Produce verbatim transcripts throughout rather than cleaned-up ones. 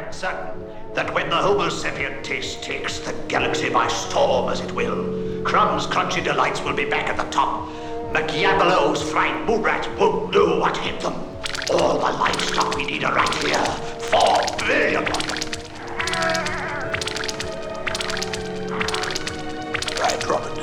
am certain that when the Homo sapien taste takes the galaxy by storm as it will, Crumb's crunchy delights will be back at the top. McYabalow's flying moonrat won't know what hit them. All the livestock we need are right here. Four billion of them. Right, Robin.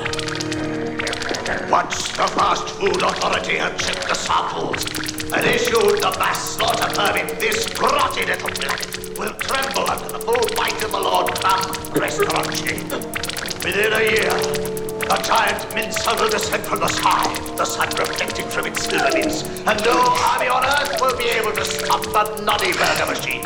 Once the Fast Food Authority have checked the samples and issued the mass slaughter permit, this grotty little planet will tremble under the full might of the Lord Crumb restaurant chain. Within a year, a giant mincer will descend from the sky, the sun reflecting from its silver lids, and no army on Earth will be able to stop the noddy burger machine.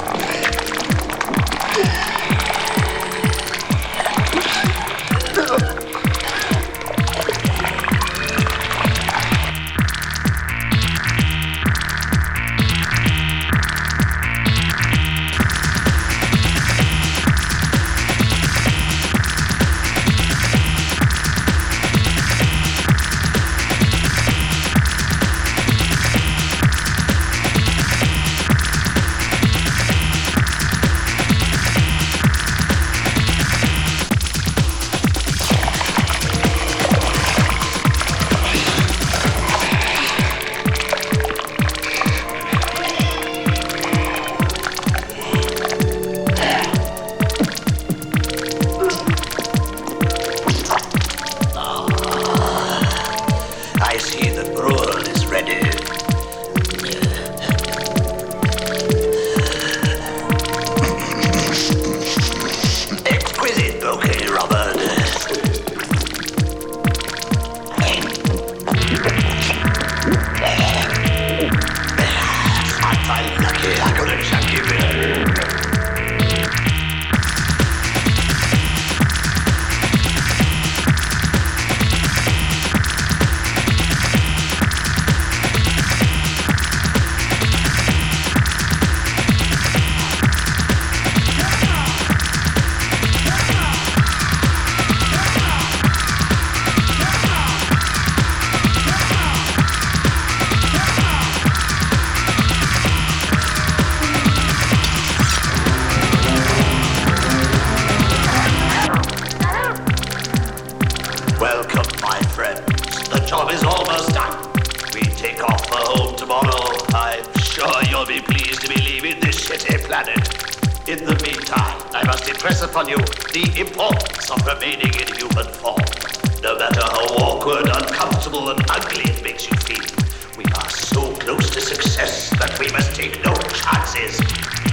In the meantime, I must impress upon you the importance of remaining in human form. No matter how awkward, uncomfortable, and ugly it makes you feel, we are so close to success that we must take no chances.